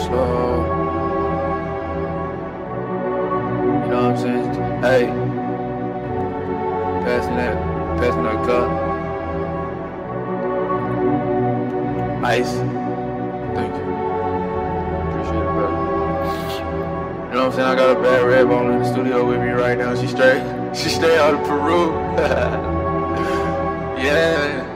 slow. You know what I'm saying? Hey, passing that cup. Ice. Thank you. Appreciate it, bro. You know what I'm saying? I got a bad red bone in the studio with me right now. She straight out of Peru. Yeah.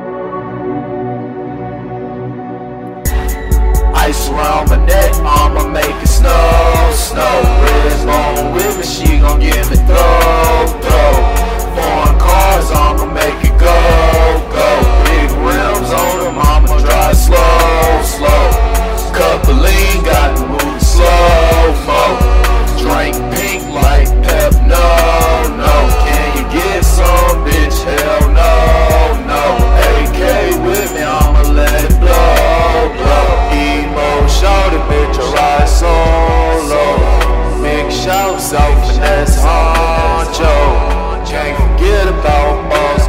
Ice around my neck, I'ma make it snow. Red bone with me, she gon' give me throw. Foreign cars, I'ma make it go. Big rims on them, I'ma drive slow. Couple lean, got to move slow-mo. Drink pink like Pep, no. Can you get some, bitch? Hell no. AK with me, I'ma let it blow. Emo shouted, bitch, I ride solo. Big shouts out, finesse honcho. Can't forget about Boss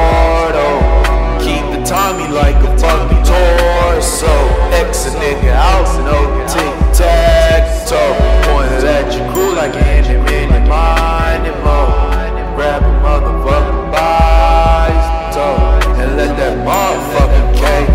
Gordo. Keep the Tommy like a fucking torso. X a nigga out, no tic-tac-toe. Pointed at your crew like an enemy, mind and mo. Grab a motherfucking body's toe and let that motherfucking cake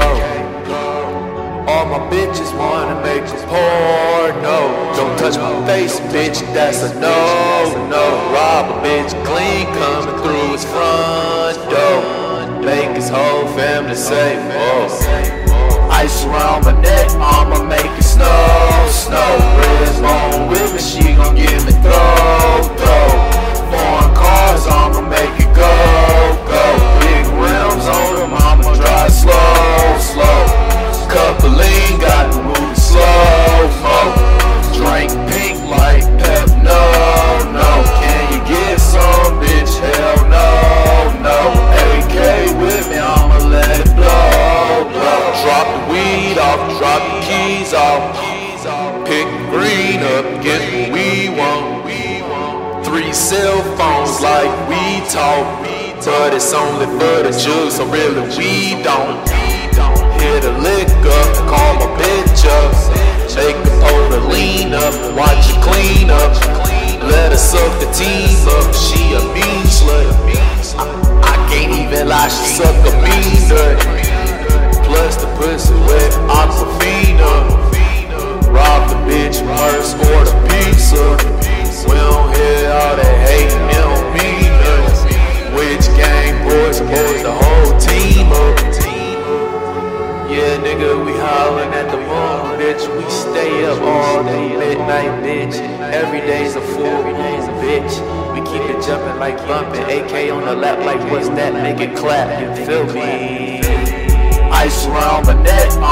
blow. All my bitches wanna make a porno. Don't touch my face, bitch, that's a no. Rob a bitch clean, coming through his front door. Make his whole family say, oh. Ice around my neck, I'ma make it snow. Red bone with me, she gon' give me throw. Foreign cars, I'ma make it go. Big rims on them, I'ma drive slow. Couple lean, got to move slow-mo. Drink pink like Pep, no. Can you get some, bitch? Hell no. AK with me, I'ma let it blow. Drop the weed off, drop the keys off. Pick green up, get what we want. 3 cell phones like we talk. But it's only for the juice, so really we don't. Hit a lick up, call my bitch up. Make her pull the lean up, watch her clean up. Let her suck the team up, she a mean slut. I can't even lie, she suck a mean nut. Plus the pussy wet, Aquafina. Rob the bitch purse, order pizza. We don't hear all that hate, we don't mean nothing. Which gang, boys, the whole team up. Yeah, nigga, we hollin' at the moon, bitch. We stay up all day, midnight, bitch. Every day's a full moon, bitch. We keep it jumpin' like bumpin'. AK on the lap like what's that? Make it clap, you feel me? Ice around my neck,